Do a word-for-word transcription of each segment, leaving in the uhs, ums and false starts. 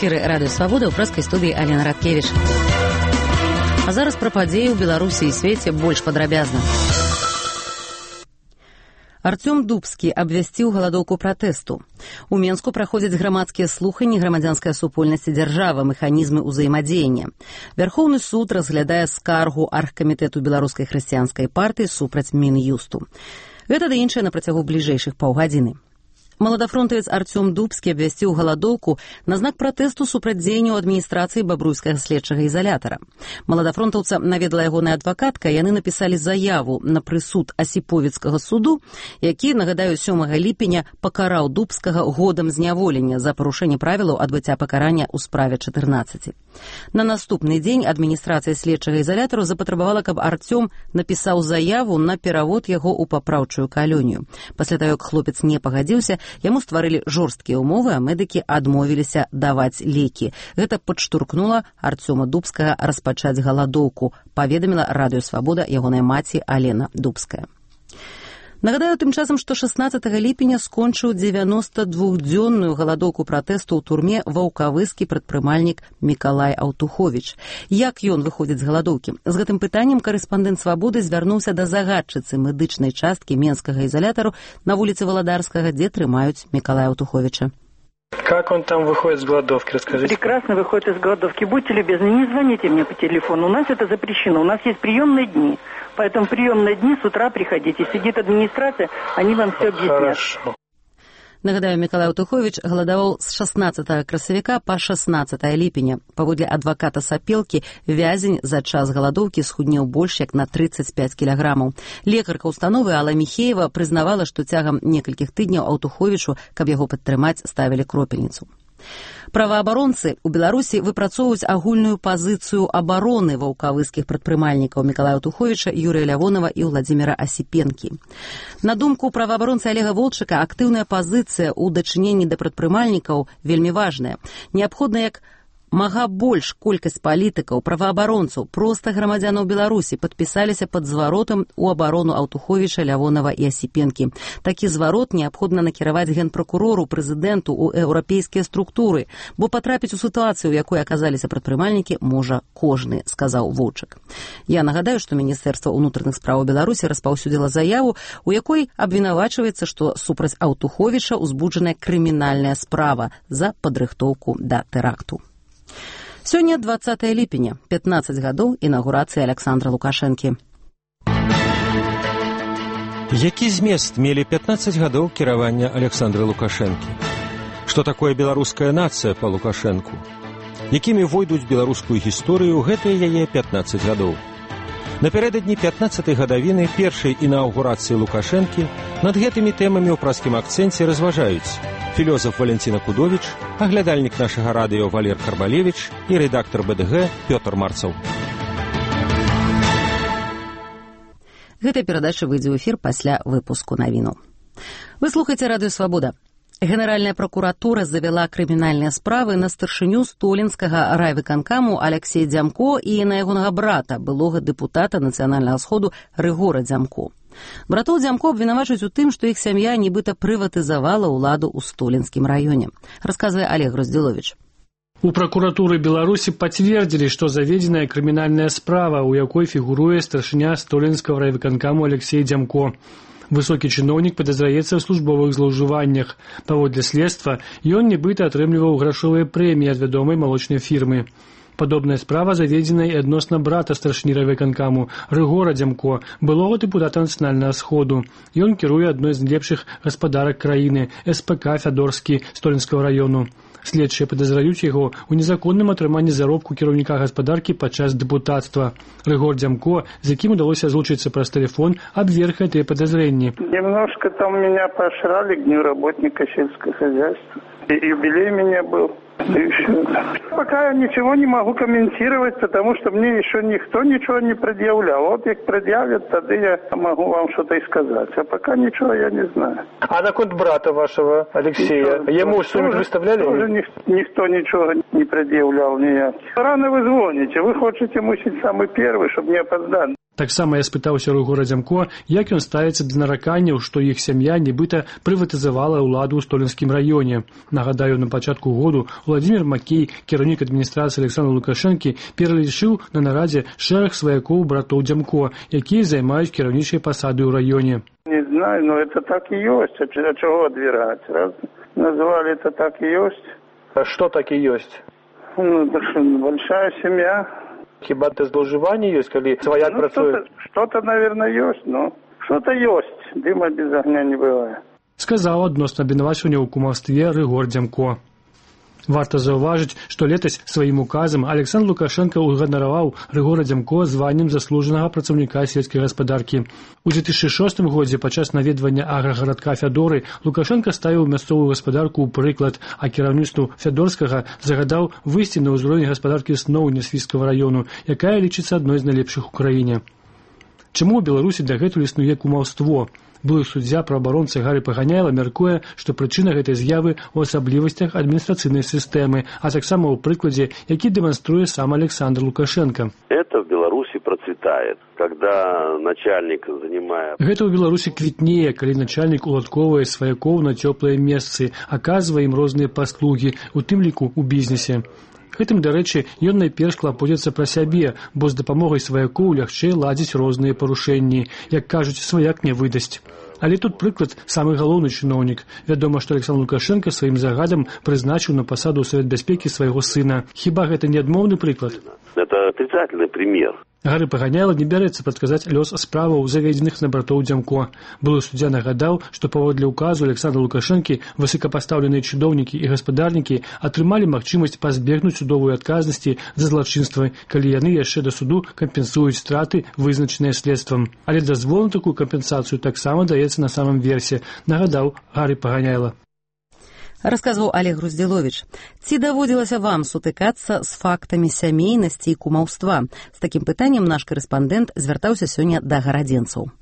эфіры Радыё Свабода, ў прэскай студыі Алена Радкевіч. А зараз пра падзеі ў Беларусі і свеце больш падрабязна. Артём Дубскі абвясціў галадоўку пратэсту. У Менску праходзяць грамадскія слуханні грамадзянская супольнасць і дзяржава, механізмы ўзаемадзеяння. Вярхоўны суд разглядае скаргу аргкамітэту беларускай хрысціянскай партыі супраць Мін'юсту. Гэта да іншае на працягу бліжэйшых паўгадзіны. Маладафронтавец Артём Дубскі абвясціў галадоўку на знак пратэсту супраць дзеянняў адміністрацыі бабруйскага следчага ізалятара. Маладафронтаўца наведала ягоная адвакатка, яны напісалі заяву на прысуд асіповіцкага суду, які, нагадаю, сёмага ліпеня пакараў Дубскага годам зняволення за парушэнне правілаў адбыцця пакарання ў справе чатырнаццаць. На наступны дзень адміністрацыя следчага ізалятару запатрабавала, каб Артём напісаў заяву на перавод яго ў папраўчую калонію. Пасля таго, як хлопец не пагадзіўся, яму стварылі жорсткія ўмовы, а медыкі адмовіліся даваць лекі. Гэта падштурхнула Артёма Дубскага распачаць галадоўку, паведаміла Радыё Свабода ягоная маці Алена Дубская. Нагадаю тым часам, што шаснаццатага ліпеня скончыў дзевяностадвухдзённую галадоўку пратэсту ў турме ваўкавыскі прадпрымальнік Мікалай Аўтуховіч. Як ён выходзіць з галадоўкі? З гэтым пытаннем карэспандэнт Свабоды звярнуўся да загадчыцы медычнай часткі менскага ізалятару на вуліцы Валадарскага, дзе трымаюць Мікалая Аўтуховіча. Как он там выходит с голодовки, расскажите. Прекрасно выходит из голодовки. Будьте любезны, не звоните мне по телефону. У нас это запрещено. У нас есть приемные дни. Поэтому приемные дни с утра приходите. Сидит администрация, они вам все объяснят. Хорошо. Нагадаю, Мікалай Аўтуховіч галадаваў з шаснаццатага красавіка па шаснаццатае ліпеня. Паводле адваката Сапелкі, вязень за час галадоўкі схуднеў больш як на трыццаць пяць кілаграмаў. Лекарка установы Алла Міхеева прызнавала, што цягам некалькіх тыдняў Аўтуховічу, каб яго падтрымаць, ставілі кропельніцу. Праваабаронцы ў Беларусі выпрацоўваюць агульную пазіцыю абароны ваўкавыскіх прадпрымальнікаў Мікалая Аўтуховіча, Юрыя Лявонова і Владзіміра Асіпенкі. На думку праваабаронцы Олега Волчыка, актыўная пазіцыя ў дачыненні да прадпрымальнікаў вельмі важная. Неабходна як мага больш колькасць палітыкаў, праваабаронцаў, проста грамадзянаў Беларусі падпісаліся пад зваротам у абарону Аўтуховіча, Лявонова і Асіпенкі. Такі зварот неабходна накіраваць генпракурору, прэзідэнту ў еўрапейскія структуры, бо патрапіць у сітуацыю, у якой аказаліся прадпрымальнікі, можа кожны, сказаў Волчык. Я нагадаю, што Міністэрства ўнутраных спраў Беларусі распаўсюдзіла заяву, у якой абвінавачваецца, што супраць Аўтуховіча ўзбуджаная крымінальная справа за падрыхтоўку да тэракту. Сёння дваццатае ліпеня, пятнаццаць гадоў інаўгурацыі Аляксандра Лукашэнкі. Які змест мелі пятнаццаць гадоў кіравання Аляксандра Лукашэнкі? Што такое беларуская нацыя па Лукашэнку? Якімі войдуць беларускую гісторыю гэтыя яе пятнаццаць гадоў? Напярэдадні пятнаццатай гадавіны першай інаўгурацыі Лукашэнкі над гэтымі тэмамі ў праскім акцэнце разважаюць філёзаф Валентина Кудовіч, аглядальнік нашага радыё Валер Карбалевіч і рэдактар бэ дэ гэ Пётр Марцаў. Гэтая перадача выйдзе ў эфір пасля выпуску навінаў. Вы слухаеце Радыё Свабода. Генеральная прокуратура завяла крымінальныя справы на старшыню столінскага райвыканкаму Аляксея Дзямко і на ягонага брата, былога дэпутата Нацыянальнага сходу Рыгора Дзямко. Братоў Дзямко абвінавачваюць у тым, што іх сям'я нібыта прыватызавала ўладу ў столінскім раёне, расказвае Олег Роздзіловіч. У прокуратуры Беларуси подтвердили, что заведенная криминальная справа, у якой фигурует старшыня столинского райвыканкаму Алексей Дзямко. Высокі чыноўнік падазраецца ў службовых злоўжываннях. Паводле следства, ён нібыта атрымліваў грашовыя прэміі ад вядомай малочнай фірмы. Падобная справа заведзена і адносна брата старшыні райвыканкаму Рыгора Дзямко, былога дэпутата Нацыянальнага сходу. Ён кіруе адной з лепшых гаспадарак краіны, эс пэ ка Фядорскі Столінскага раёну. Следчыя падазраюць яго ў незаконным атрыманні заробку кіраўніка гаспадаркі падчас дэпутацтва. Рыгор Дзямко, з якім удалося злучыцца праз тэлефон, абверг гэтыя падазрэнні. Немножко там меня поощряли к дню работника сельского хозяйства. И юбилей у меня был. Пока я ничего не могу комментировать, потому что мне еще никто ничего не предъявлял. Вот их предъявят, тогда я могу вам что-то и сказать. А пока ничего я не знаю. А на конт брата вашего Алексея, никто, ему что-нибудь выставляли? Тоже никто ничего не предъявлял. Нет. Рано вы звоните, вы хотите мусить самый первый, чтобы не опоздать. Таксама я спытаўся Рыгора Дзямко, як ён ставіцца да нараканняў, што іх сям'я нібыта прыватызавала ўладу ў Столінскім раёне. Нагадаю, на пачатку году Владзімір Макей, кіраўнік адміністрацыі Александра Лукашэнкі, пералічыў на нарадзе шэраг сваякоў братоў Дзямко, якія займаюць кіраўнічыя пасады ў раёне. Не знаю, но это так и есть. А чего отбирать? Раз назвали это так и есть. А что так и есть? Ну, большая семья. Хіба это злоўжыванне ёсць, калі сваяк ну, працуе? Что-то, что-то, наверное, есть, но что-то есть. Дыма без огня не бывает. Сказаў адносна абвінавачвання ў кумаўстве Рыгор Дзямко. Варта заўважыць, што летась сваім указам Александр Лукашенко ўганараваў Рыгора Дзямко званнем заслужанага працаўніка сельскай гаспадаркі. У две тысячы шостым годзе падчас наведвання аграгарадка Фядоры Лукашенко ставіў мясцовую гаспадарку ў прыклад, а кіраўніцтву Фядорскага загадаў выйсці на ўзровень гаспадаркі сноў Нясвіцкага раёну, якая лічыцца адной з найлепшых у краіне. Чаму ў Беларусі дагэтуль існуе кумаўство? Былы суддзя праабаронца Гары Паганяйла мяркуе, што прычына гэтай з'явы ў асаблівасцях адміністрацыйнай сістэмы, а таксама ў прыкладзе, які дэманструе сам Александр Лукашенко. Это в Беларуси процветает, когда начальник занимает... Гэта ў Беларусі квітнее, калі начальнік уладковае сваякоў на цёплыя месцы, аказвае ім розныя паслугі, у тым ліку ў бізнесе. Гэтым, дарэчы, ён найперш клапоціцца пра сябе, бо з дапамогай сваякоў лягчэй ладзіць розныя парушэнні, як кажуць, сваяк не выдасць. Але тут прыклад самы галоўны чыноўнік. Вядома, што Александр Лукашенко сваім загадам прызначыў на пасаду ў Савет бяспекі свайго сына. Хіба гэта не адмоўны прыклад? Это отрицательный пример. Гары Паганяйла не бярэцца прадказаць лёс справаў, заведзеных на братоў Дзямко. Былы суддзя нагадаў, што паводле ўказу Александра Лукашэнкі высокапастаўленыя чыноўнікі і гаспадарнікі атрымалі магчымасць пазбегнуць судовую адказнасці за злачынствы, калі яны яшчэ да суду кампенсуюць страты, вызначаныя следствам. Але дазвол на такую кампенсацыю таксама даецца на самым версе, нагадаў Гары Паганяйла. Расказваў Олег Груздзіловіч. Ці даводзілася вам сутыкацца з фактамі сямейнасці і кумаўства? З такім пытаннем наш корэспандэнт звяртаўся сёння да гарадзенцаў.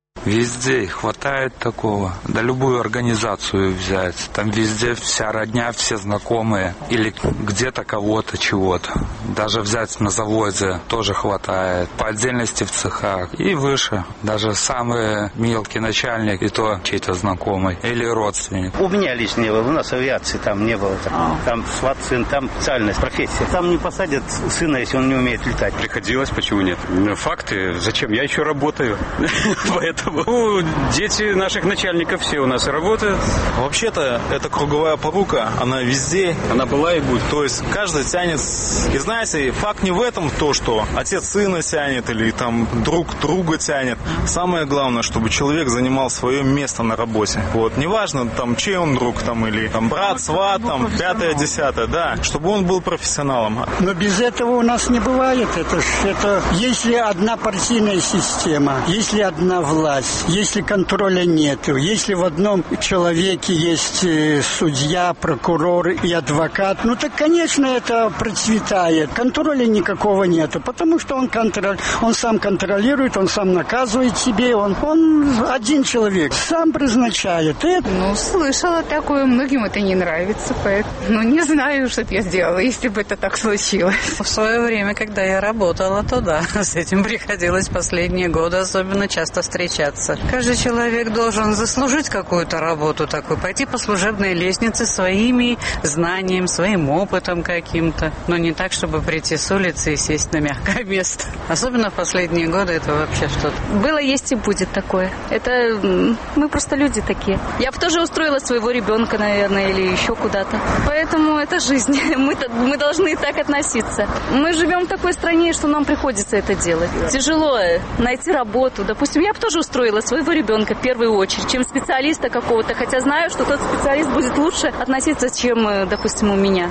Везде хватает такого. Да любую организацию взять. Там везде вся родня, все знакомые. Или где-то кого-то, чего-то. Даже взять на заводе тоже хватает. По отдельности в цехах. И выше. Даже самый мелкий начальник, и то чей-то знакомый. Или родственник. У меня лично не было. У нас авиации там не было. Там сват, сын, там специальная профессия. Там не посадят сына, если он не умеет летать. Приходилось, почему нет? Факты. Зачем? Я еще работаю. Поэтому ну, дети наших начальников все у нас работают. Вообще-то, это круговая порука, она везде. Она была и будет. То есть, каждый тянет. И знаете, факт не в этом то, что отец сына тянет или там друг друга тянет. Самое главное, чтобы человек занимал свое место на работе. Вот. Неважно, там, чей он друг, там, или там, брат, сват, там, пятое, десятое, да. Чтобы он был профессионалом. Но без этого у нас не бывает. Это, это если одна партийная система, если одна власть, если контроля нет, если в одном человеке есть судья, прокурор и адвокат, ну так, конечно, это процветает. Контроля никакого нету, потому что он, контроль, он сам контролирует, он сам наказывает себе, он, он один человек, сам призначает. Это... Ну, слышала такое, многим это не нравится, поэтому ну, не знаю, что я сделала, если бы это так случилось. В свое время, когда я работала, то да, с этим приходилось последние годы особенно часто встречаться. Каждый человек должен заслужить какую-то работу такую, пойти по служебной лестнице своими знаниями, своим опытом каким-то, но не так, чтобы прийти с улицы и сесть на мягкое место. Особенно в последние годы это вообще что-то. Было, есть и будет такое. Это мы просто люди такие. Я бы тоже устроила своего ребенка, наверное, или еще куда-то. Поэтому это жизнь. Мы, мы должны так относиться. Мы живем в такой стране, что нам приходится это делать. Тяжело найти работу. Допустим, я бы тоже устроила своего ребенка в первую очередь, чем специалиста какого-то, хотя знаю, что тот специалист будет лучше относиться, чем, допустим, у меня.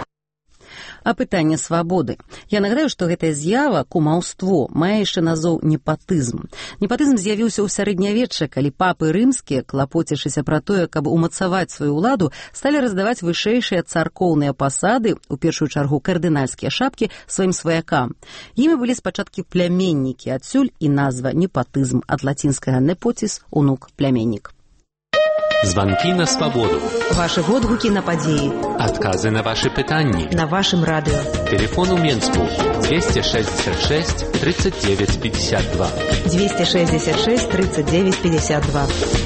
А пытанне свабоды. Я нагадаю, што гэтая з'ява, кумаўство, мае яшчэ назоў непатызм. Непатызм з'явіўся ў сярэднявечча, калі папы рымскія, клапоцячыся пра тое, каб умацаваць сваю ўладу, сталі раздаваць вышэйшыя царкоўныя пасады, у першую чаргу кардынальскія шапкі, сваім сваякам. Імі былі спачатку пляменнікі, адсюль і назва непатызм, ад лацінскага «nepotis» – унук, пляменнік. Звонки на свободу. Ваши водгуки на подеи. Отказы на ваши пытанни. На вашем радио. Телефон у Менску двести шестьдесят шесть тридцать девять пятьдесят два. двести шестьдесят шесть тридцать девять пятьдесят два.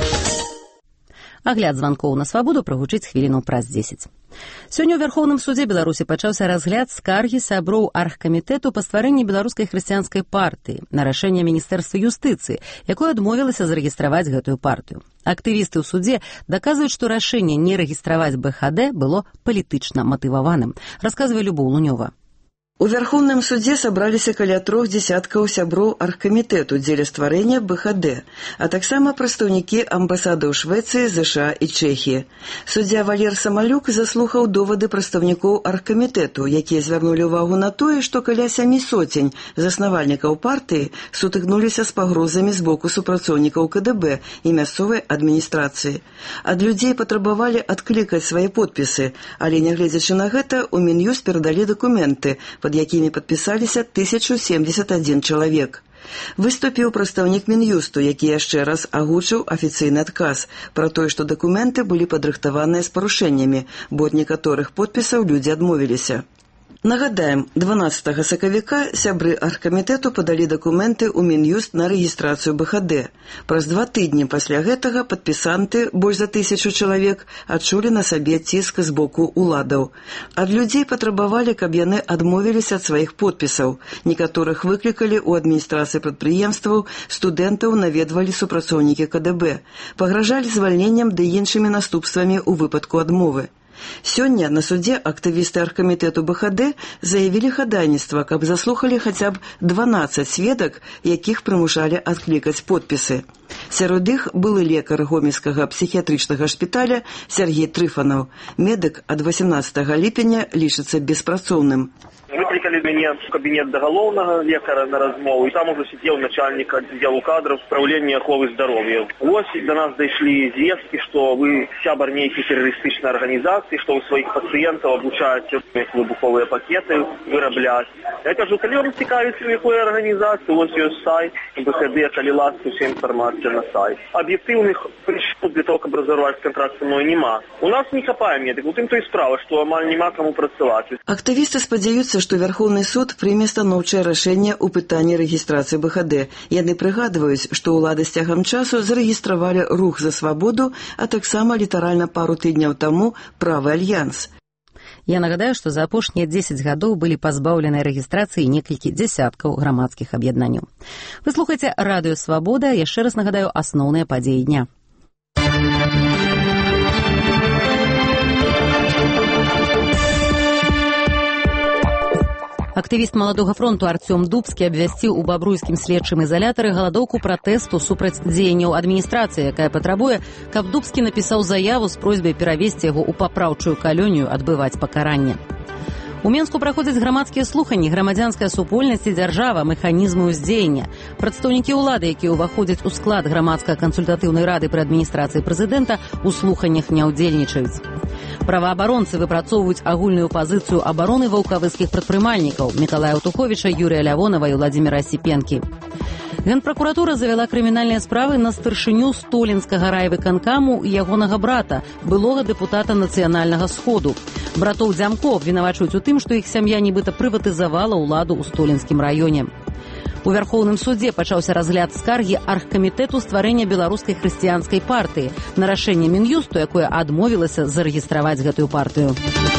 Агляд званкоў на свабоду прагучыць хвіліну праз дзесяць. Сёння ў Вярхоўным судзе Беларусі пачаўся разгляд скаргі сяброў аргкамітэту па стварэнні беларускай хрысціянскай партыі на рашэнне Міністэрства юстыцыі, якое адмовілася зарэгістраваць гэтую партыю. Актывісты ў суде даказваюць, што рашэнне не рэгістраваць бэ ха дэ было палітычна матываваным, расказвае Любоў Лунёва. У Верховным суде сабраліся каля трох дзесяткаў сяброў аргкамітэту дзеля стварэння бэ ха дэ, а таксама прадстаўнікі амбасадаў Швецыі, зэ ша і Чэхіі. Суддзя Валер Самалюк заслухаў довады прадстаўнікоў аргкамітэту, якія звярнулі ўвагу на тое, што каля сямі соцень заснавальнікаў партыі сутыкнуліся з пагрозамі з боку супрацоўнікаў ка дэ бэ і мясцовай адміністрацыі. Ад людзей патрабавалі адклікаць свае подпісы, але, нягледзячы на гэта, у Мін'юст перадалі дакументы, пад якімі падпісаліся тысяча семьдесят адзін чалавек. Выступіў прадстаўнік Мін'юсту, які яшчэ раз агучыў афіцыйны адказ пра тое, што дакументы былі падрыхтаваныя з парушэннямі, бо ад некаторых подпісаў людзі адмовіліся. Нагадаем, дванаццатага сакавіка сябры аргкамітэту падалі дакументы ў Мін'юст на рэгістрацыю бэ ха дэ. Праз два тыдні пасля гэтага падпісанты, больш за тысячу чалавек, адчулі на сабе ціск з боку ўладаў. Ад людзей патрабавалі, каб яны адмовіліся ад сваіх подпісаў. Некаторых выклікалі ў адміністрацыі прадпрыемстваў, студэнтаў наведвалі супрацоўнікі ка дэ бэ. Пагражалі звальненнем ды іншымі наступствамі ў выпадку адмовы. Сёння на судзе актывісты аргкамітэту бэ ха дэ заявілі хадайніцтва, каб заслухалі хаця б дванаццаць сведак, якіх прымушалі адклікаць подпісы. Сярод іх былы лекар гомельскага псіхіятрычнага шпіталя Сергей Трыфанаў. Медык ад васямнаццатага ліпеня лічыцца беспрацоўным. Выкликали меня в кабинет до головного лекаря на размову, и там уже сидел начальник отдела кадров управления оховы здоровья. Вот до нас дошли известки, что вы сябар нейкой террористичной организации, что вы своих пациентов обучаете выбуховые пакеты выраблять. Я кажу, коли вам цікавиться, в якої організації, ось ее сайт, бэ ха дэ, коли ласка, вся информация на сайт. Объективных причин для того, чтобы разорвать контракт со мной, нема. У нас не хапаем медик, вот им то и справа, что амаль нема кому працевать. Актывісты спадзяюцца, што Верховны суд прыме станоўчае рашэнне ў пытанні рэгістрацыі бэ ха дэ. Яны прыгадваюць, што ўлады з цягам часу зарэгістравалі рух за свабоду, а таксама літаральна пару тыдняў таму правы альянс. Я нагадаю, што за апошнія дзесяць гадоў былі пазбаўлены рэгістрацыі некалькі дзесяткаў грамадскіх аб'яднанняў. Вы слухаеце радыё «Свабода». Яшчэ раз нагадаю асноўныя падзеі дня. Актывіст маладога фронту Артём Дубскі абвясціў у бабруйскім следчым ізалятары галадоўку пратэсту супраць дзеянняў адміністрацыі, якая патрабуе, каб Дубскі напісаў заяву з просьбай перавесці яго ў папраўчую калонію адбываць пакаранне. У Менску праходзяць грамадскія слуханні «Грамадзянская супольнасць і дзяржава. Механізмы ўздзеяння». Прадстаўнікі ўлады, якія ўваходзяць у склад грамадска-кансультатыўнай рады пры адміністрацыі прэзідэнта, у слуханнях не ўдзельнічаюць. Праваабаронцы выпрацоўваюць агульную пазіцыю абароны ваўкавыскіх прадпрымальнікаў Мікалая Утуховіча, Юрія Лявонава і Владзіміра Сіпенкі. Генпракуратура завяла крымінальныя справы на старшыню Столінскага райвыканкаму і ягонага брата, былога дэпутата Нацыянальнага сходу. Братоў Дзямко абвінавачваюць у тым, што іх сям'я нібыта прыватызавала ўладу ў Столінскім раёне. У Верховным судзе пачаўся разгляд скаргі аргкамітэту стварэння беларускай хрысціянскай партыі на рашэнне Мін'юсту, якое адмовілася зарэгістраваць гэтую партыю.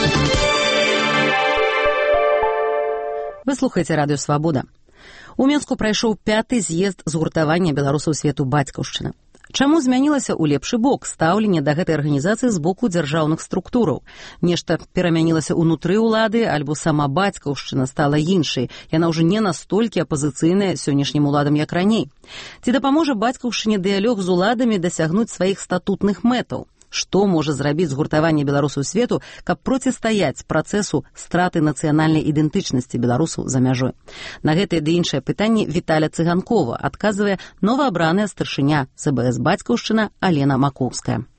Вы слухаеце радыё «Свабода». У Менску прайшоў пяты з'езд згуртавання беларусаў свету «Бацькаўшчына». Чаму змянілася ў лепшы бок стаўленне да гэтай арганізацыі з боку дзяржаўных структураў? Нешта перамянілася ўнутры ўлады, альбо сама бацькаўшчына стала іншай. Яна ўжо не настолькі апазіцыйная сённяшнім уладам, як раней. Ці дапаможа бацькаўшчыне дыялог з уладамі дасягнуць сваіх статутных мэтаў? Што можа зрабіць згуртаванне беларусаў свету, каб процістаяць працэсу страты нацыянальнай ідэнтычнасці беларусаў за мяжой? На гэтае ды іншае пытанне Віталя Цыганкова адказвае новаабраная старшыня цэ бэ эс «Бацькаўшчына» Алена Макоўская.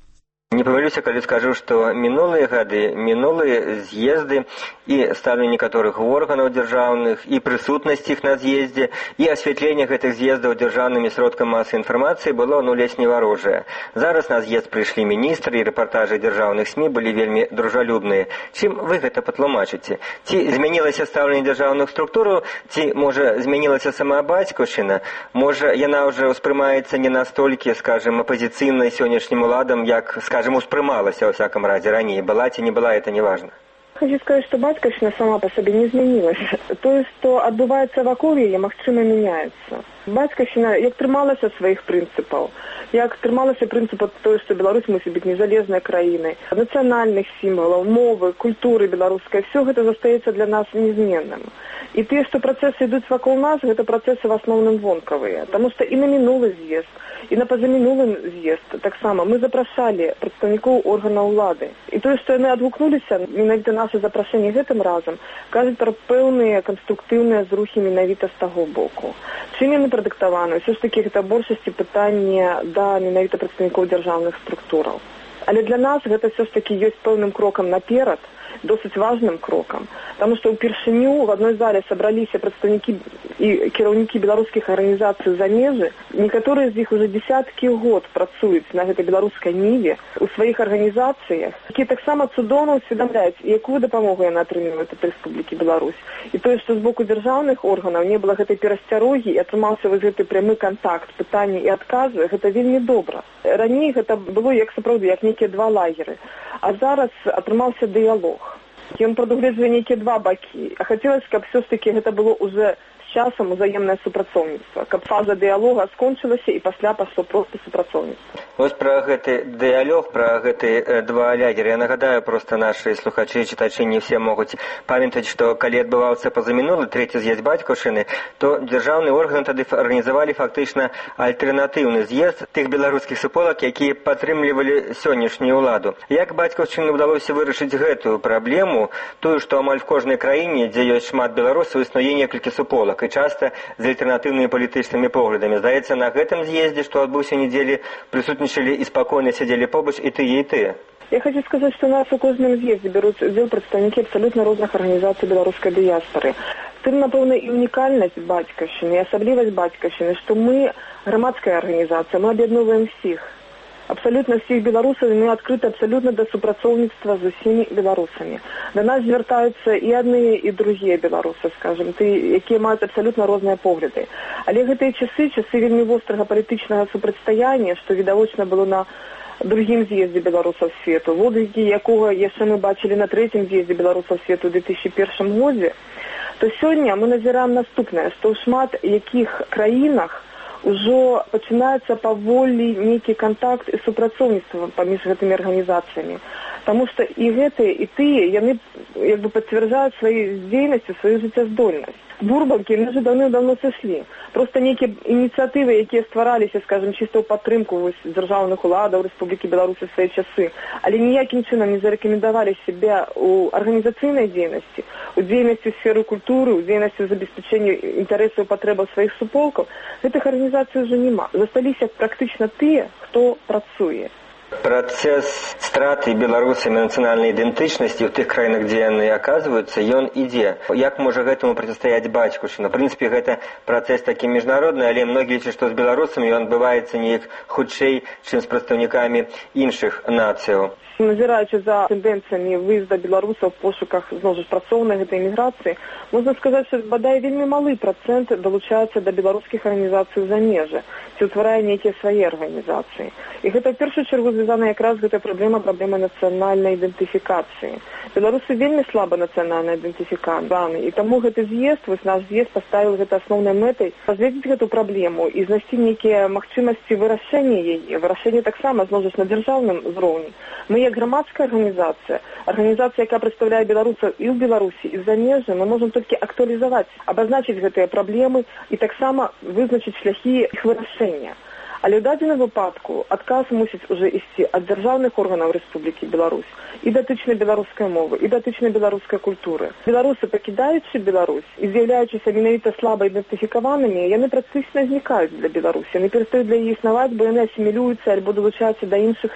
Не памылюся, калі скажу, што мінулыя гады, мінулыя з'езды і стаўленне некаторых органаў дзяржаўных, і прысутнасць іх на з'ездзе, і асвятленне гэтых з'ездаў дзяржаўнымі сродкамі масавай інфармацыі было ну ледзь не варожае. Зараз на з'езд прыйшлі міністры, і рэпартажы дзяржаўных СМІ былі вельмі дружалюбныя. Чым вы гэта патлумачыце? Ці змянілася стаўленне дзяржаўных структураў, ці, можа, змянілася сама бацькаўшчына? Можа, яна ўжо ўспрымаецца не настолькі, скажем, апазіцыйнай сённяшнім уладам, як, скажем, успрымалася, во всяком разе, ранее. Была ці не была, это не важно. Хочу сказать, что бацькаўшчына сама по себе не изменилась. То, что отбывается вокруг яе, магчыма, меняется. Бацькаўшчына як трымалася сваіх прынцыпаў, як трымалася прынцыпа той, што Беларусь мусіць быць незалежнай краінай, нацыянальных сімвалаў, мовы, культуры беларускай, все гэта застаецца для нас незменным. І тыя, што працэсы ідуць вакол нас, гэта працэсы в асноўным вонкавыя. Таму што і на мінулы з'езд, і на пазамінулым з'езд таксама мы запрашалі прадстаўнікоў органаў улады. І тое, што яны адгукнуліся, менавіта наша запрашэнне гэтым разам, кажуць пра пэўныя канструктыўныя зрухі менавіта з таго боку. Чым яны прадыктаваны? Ўсё ж такі гэта большасці пытання да менавіта прадстаўнікоў дзяржаўных структураў. Але для нас гэта ўсё ж такі ёсць пэўным крокам наперад, досыць важным крокам. Таму што ўпершыню в адной зале сабраліся прадстаўнікі і кіраўнікі беларускіх арганізацый за межы. Некаторыя з іх уже десяткі год працуюць на гэтай беларускай ніве у сваіх арганізацыях, якія таксама цудоўна ўсведамляюць, якую дапамогу яны атрымліваюць ад Рэспублікі Беларусь. І тое, што з боку дзяржаўных органаў не было гэтай перасцярогі і атрымаўся вось гэты прамы кантакт, пытанні і адказы, гэта вельмі добра. Раней гэта было як сапраўды, як нейкія два лагеры. А зараз атрымаўся дыялог. Ён прадугледжвае нейкія два бакі. А хацелася, каб все ж таки гэта было уже з часам узаемнае супрацоўніцтва, каб фаза дыялога скончылася і пасля пашло проста супрацоўніцтва. Вось пра гэты дыялог, пра гэты э, два лагеры. Я нагадаю, проста нашы слухачы і чытачы не все могуць памятаць, што калі адбываўся пазамінулы трэці з'езд бацькаўшчыны, то дзяржаўныя органы тады арганізавалі фактычна альтэрнатыўны з'езд тых беларускіх суполак, якія падтрымлівалі сённяшнюю ўладу. Як бацькаўшчыне ўдалося вырашыць гэтую праблему, тую, што амаль в кожнай краіне, дзе ёсць шмат беларусаў, існуе некалькі суполак, і часта з альтэрнатыўнымі палітычнымі поглядамі. Здаецца, на гэтым з'ездзе, што адбыўся нядзелі, прысутнічалі і спакойна сядзелі побач і тыя, і тыя. Я хочу сказаць, што у нас у кожным з'ездзе бяруць удзел прадстаўнікі абсалютна розных арганізацый беларускай дыяспары. Тым, напэўна, і унікальнасць бацькаўшчыны, і асаблівасць бацькаўшчыны, што мы грамадская арганізацыя, мы аб'ядноўваем усіх. Абсолютно всіх беларусаў, мы адкрыты абсолютно да супрацоўніцтва з усімі беларусамі. Да нас звяртаюцца і адныя, і другія беларусы, скажем, ты, якія маюць абсолютно розныя погляды. Але гэтыя часы, часы вельмі вострага палітычнага супрацьстаяння, што відавочна было на другім з'ездзе беларусаў свету, водгукі якога яшчэ мы бачылі на трэцім з'ездзе беларусаў свету ў две тысячи першым годзе, то сёння мы назіраем наступнае, што ў шмат якіх краінах ужо пачынаецца паволі нейкі кантакт і супрацоўніцтва паміж гэтымі арганізацыямі. Таму што і гэтыя, і тыя, яны як бы пацвярджаюць сваёй дзейнасцю, сваю жыццяздольнасць. Бурбалкі, яны вже даўным-даўно сышлі. Проста нейкія ініцыятывы, якія ствараліся, скажем, чыста ў падтрымку вось дзяржаўных уладаў Рэспублікі Беларусь у свае часы, але ніякім чынам не зарэкамендавалі сябе ў арганізацыйнай дзейнасці, у дзейнасці сферы культуры, у дзейнасці забеспячэння інтарэсаў і патрэбаў сваіх суполкаў. Гэтых арганізацый ўжо няма. Засталіся практычна тыя, хто працуе. Працэс страты беларусамі нацыянальнай ідэнтычнасці ў тых краінах, дзе яны аказваюцца, ён ідзе. Як можа гэтаму процістаяць бацькаўшчына? В прынцыпе, гэта працэс такі міжнародны, але многія лічаць, што з беларусамі ён адбываецца неяк хутчэй, чым з прадстаўнікамі іншых нацыяў. Назіраючы за тэндэнцыямі выезда беларусаў в пошуках зноў жа працоўнай гэтай міграцыі, можна сказаць, што бадай вельмі малы працэнт далучаецца да беларускіх арганізацый за межы, ці ўтварае нейкія свае арганізацыі. І гэта ў першую чаргу звязана якраз гэта праблема праблема нацыянальнай ідэнтыфікацыі. Беларусы вельмі слаба нацыянальна ідэнтыфікаваны, і таму гэты з'езд, вось наш з'езд паставіў гэта асноўнай мэтай разгледзець гэту праблему і знайсці нейкія магчымасці вырашэння яе, вырашэння таксама зноў жа на дзяржаўным узроўні. Мы як грамадская арганізацыя, арганізацыя, якая прадстаўляе беларусаў і ў Беларусі, і за межы, мы можам толькі актуалізаваць, абазначыць гэтыя праблемы і таксама вызначыць шляхі іх вырашэння. Але ў дадзеным выпадку адказ мусіць уже ісці ад дзяржаўных органаў Рэспублікі Беларусь і датычнай беларускай мовы, і датычнай беларускай культуры. Беларусы, пакідаючы Беларусь і з'яўляючыся менавіта слаба ідэнтыфікаванымі, яны практычна знікаюць для Беларусі, яны перастаюць для яе існаваць, бо яны асімілююцца альбо далучаюцца да іншых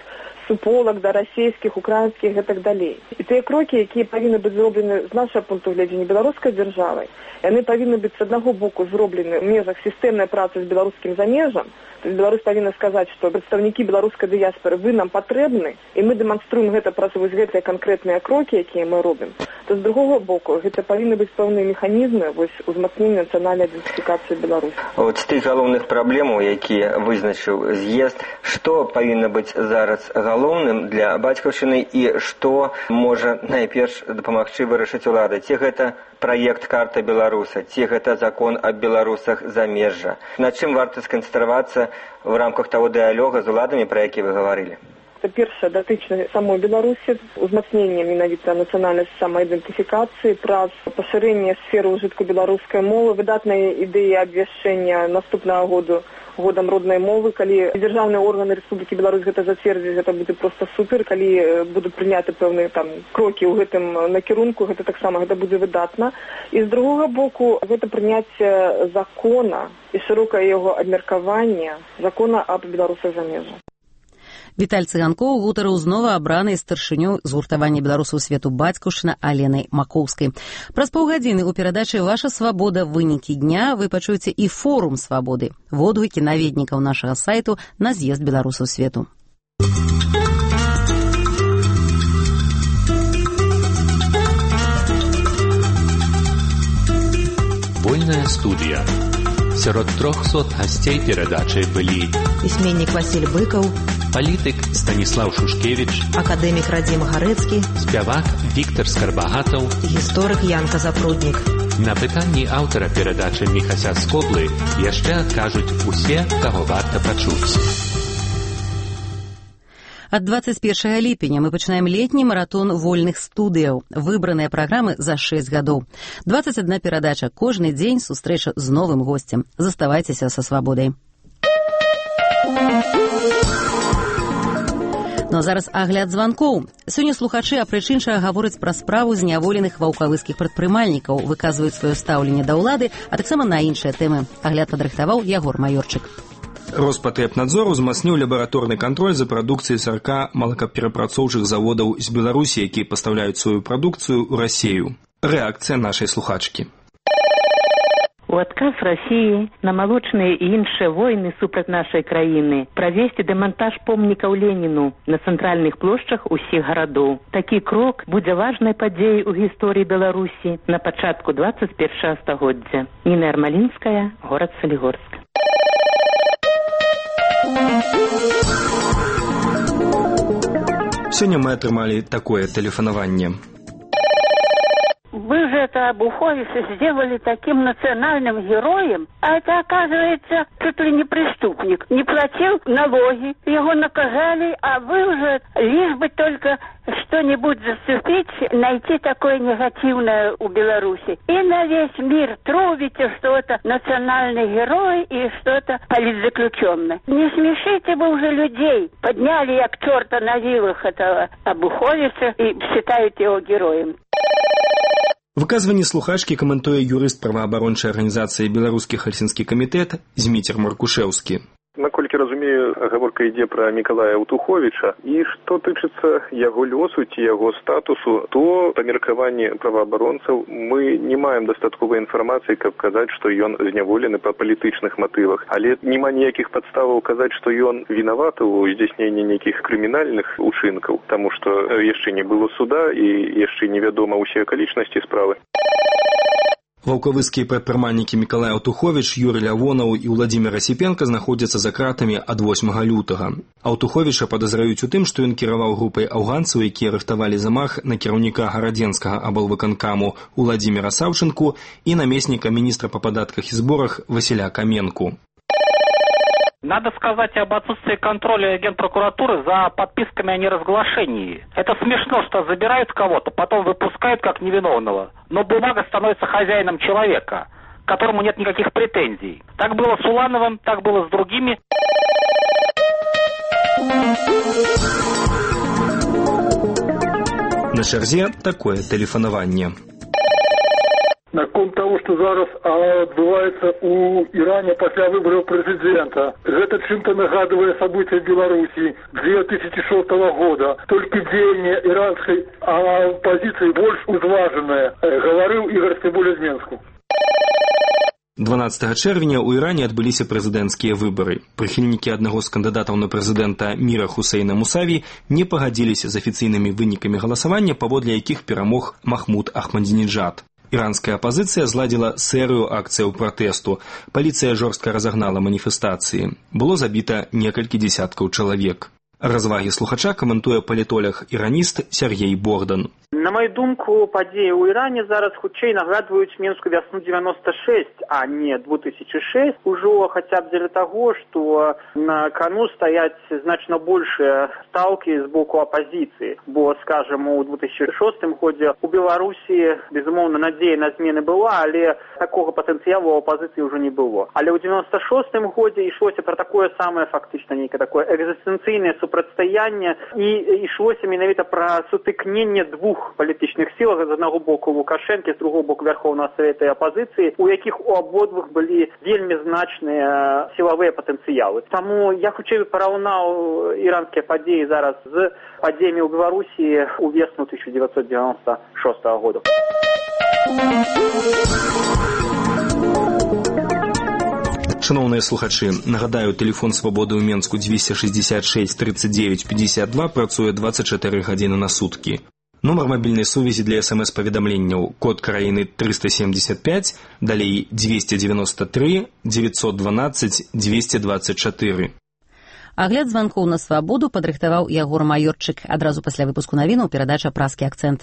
суполак, да, расійскіх, украінскіх і так далей. І тыя крокі, якія павінны быць зроблены з нашага пункту гледжання беларускай дзяржавай, яны павінны быць з аднаго боку зроблены ў межах сістэмнай працы з беларускім замежам. То есть Беларусь павінна сказаць, што прадстаўнікі беларускай дыяспоры, вы нам патрэбны, і мы дэманструем гэта праз вось гэтыя канкрэтныя крокі, якія мы робім. То з другого боку, гэта павінны быць пэўныя механізмы вось узмацнення нацыянальнай ідэнтыфікацыі Беларусі. От з тых галоўных праблемаў, якія вызначыў з'езд, што павінна быць зараз галоўным для бацькаўшчыны і што можа найперш дапамагчы вырашыць улады? Ці гэта праект «Карта беларуса», ці гэта закон аб беларусах замежжа? Над чым варта сканцэнтравацца в рамках того дыялога з уладамі, пра які вы гаварылі? Першае датычна самой Беларусі, узмацнення менавіта нацыянальнай самаідэнтыфікацыі, праз пашырэнне сферы ўжытку беларускай мовы, выдатная ідэя абвяшчэння наступнага году годам роднай мовы. Калі дзяржаўныя органы Рэспублікі Беларусь гэта зацвердзяць, гэта будзе проста супер. Калі будуць прыняты пэўныя там крокі ў гэтым накірунку, гэта таксама гэта будзе выдатна. І з другога боку, гэта прыняцце закона і шырокае яго абмеркаванне закона аб беларусах замежжа. Віталь Цыганкоў гутарыў з новаабранай старшынёй згуртавання беларусаў свету бацькаўшчына Аленай Макоўскай. Праз паўгадзіны ў перадачы «Ваша свабода. Вынікі дня» вы пачуеце і форум свабоды, водгукі наведнікаў нашага сайту на з'езд беларусаў свету. Вольная студія. Сярод трохсот гасцей перадачы былі пісьменнік Васіль Быкаў, палітык Станіслаў Шушкевіч, акадэмік Радзім Гарэцкі, спявак Віктар Скарбагатаў, гісторык Янка Запруднік. На пытанні аўтара перадачы Міхася Скоблы яшчэ адкажуць усе, каго варта пачуць. Ад дваццаць першага ліпеня мы пачынаем летні маратон вольных студыяў. Выбраныя праграмы за шэсць гадоў. дваццаць адна перадача. Кожны дзень сустрэча з новым госцем. Заставайцеся са свабодай. Ну а зараз агляд званкоў. Сёння слухачы апрычынча гавораць пра справу зняволеных ваўкавыскіх прадпрымальнікаў, выказваюць сваё стаўленне да ўлады, а таксама на іншыя тэмы. Агляд падрыхтаваў Ягор Маёрчык. Роспатэпнадзор узмацніў лабараторны кантроль за прадукцыяй сарка малакаперапрацоўчых заводаў з Беларусі, якія пастаўляюць сваю прадукцыю ў Расію. Рэакцыя нашай слухачкі. У адказ Расіі на малочныя і іншыя войны супраць нашай краіны правесці дэмантаж помнікаў Леніну на цэнтральных плошчах усіх гарадоў. Такі крок будзе важнай падзеяй у гісторыі Беларусі на пачатку дваццаць першага стагоддзя. Ніна Ярмалінская, горад Салігорск. Сёння мы атрымалі такое тэлефанаванне. Вы же это Обуховича сделали таким национальным героем, а это, оказывается, чуть ли не преступник. Не платил налоги, его наказали, а вы уже лишь бы только что-нибудь зацепить, найти такое негативное у Беларуси. И на весь мир трубите, что это национальный герой и что это политзаключенный. Не смешите вы уже людей. Подняли як черта на вилах этого Обуховича и считаете его героем. Выказванне слухачкі каментуе юрыст праваабарончай арганізацыі «Беларускі хельсінскі камітэт» Зміцер Маркушэўскі. Наколькі разумею, гаворка ідзе пра Мікалая Аўтуховіча, і што тычыцца яго лёсу ці яго статусу, то па меркаванні праваабаронцаў мы не маем дастатковай інфармацыі, каб казаць, што ён зняволены па палітычных матывах. Але няма ніякіх падставаў казаць, што ён вінаваты ў здзяйсненні нейкіх крымінальных учынкаў, таму што яшчэ не было суда і яшчэ невядома ўсе акалічнасці справы. Ваўкавыскія прадпрымальнікі Мікалай Аўтуховіч, Юрый Лявонаў і Владзімір Асіпенка знаходзяцца за кратамі ад восьмага лютага. Аўтуховіча падазраюць у тым, што ён кіраваў групай аўганцаў, якія рыхтавалі замах на кіраўніка гарадзенскага аблвыканкаму Владзіміра Саўчынку і намесніка міністра па падатках і зборах Васіля Каменку. Надо сказать об отсутствии контроля Генпрокуратуры за подписками о неразглашении. Это смешно, что забирают кого-то, потом выпускают как невиновного. Но бумага становится хозяином человека, к которому нет никаких претензий. Так было с Улановым, так было с другими. На чарзе такое тэлефанаванне. Наконт того, того, что зараз отбывается у Иране после выборов президента. Это чем-то нагадывает события Беларуси две тысячи шестого года. Только деяние иранской оппозиции больше узваженное, говорил Игорь Стебуль из Минска. дванаццатага чэрвеня ў Іране адбыліся прэзідэнцкія выбары. Прыхільнікі аднаго з кандыдатаў на прэзідэнта Міра Хусейна Мусаві не пагадзіліся з афіцыйнымі вынікамі галасавання, паводле якіх перамог Махмуд Ахмадзінеджад. Іранская апазіцыя зладзіла серыю акцыяў пратэсту. Паліцыя жорстка разагнала маніфестацыі. Было забіта некалькі дзесяткаў чалавек. Развагі слухача каментуе палітолог-іраніст Сергей Бордан. На мою думку, падзеі ў Іране зараз хутчэй нагадваюць Мінскую вясну девяносто шесть, а не две тысячи шесть. Ужо хаця б дзеля таго, што на кону стаяць значна большыя стаўкі з боку апазіцыі. Бо, скажем, у две тысячи шестым годзе у Беларусі, безумоўна, надзея на змены была, але такога патэнцыялу у апазіцыі ўжо не было. Але ў девяносто шестым годзе ішлося пра такое самае, фактычна, нейкае такое экзістэнцыйнае супрацьстаянне, і ішлося менавіта пра сутыкненне двух палітычных сіл, з аднаго боку Лукашэнкі, з другого боку Верховнага Савета і апазіцыі, у якіх у абодвух былі вельмі значныя сілавыя патэнцыялы. Таму я хутчэй параўнаў іранскія падзеі зараз з падзеямі ў Беларусі ў весну тысяча девятьсот девяносто шестого года. Шановныя слухачы, нагадаю, тэлефон свабоды ў Менску двести шестьдесят шесть тридцать девять пятьдесят два працуе двадцать четыре гадзіны на суткі. Нумар мабільнай сувязі для смс-паведамленняў код краіны триста семьдесят пять, далей двести девяносто три девятьсот двенадцать двести двадцать четыре. Агляд званкоў на свабоду падрыхтаваў Ягор Маёрчык. Адразу пасля выпуску навінаў перадача «Празкі акцэнт».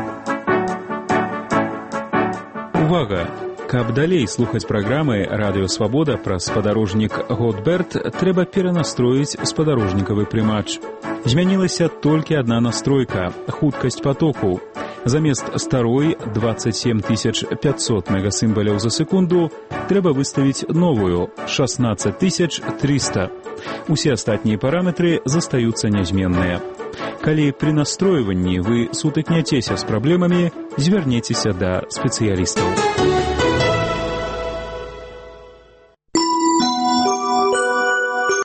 Увага! Каб далей слухаць праграмы «Радыё Свабода» праз спадарожнік «Готберт», трэба перанастроіць спадарожнікавы прымач. Змянілася толькі адна настройка – хуткасць потоку. Замест старой двадцать семь тысяч пятьсот мегасімбаляў за секунду трэба выставіць новую – шестнадцать тысяч триста. Усе астатнія параметры застаюцца нязменныя. Калі пры настройванні вы сутыкняцеся з праблемамі, звярнецеся да спецыялістаў.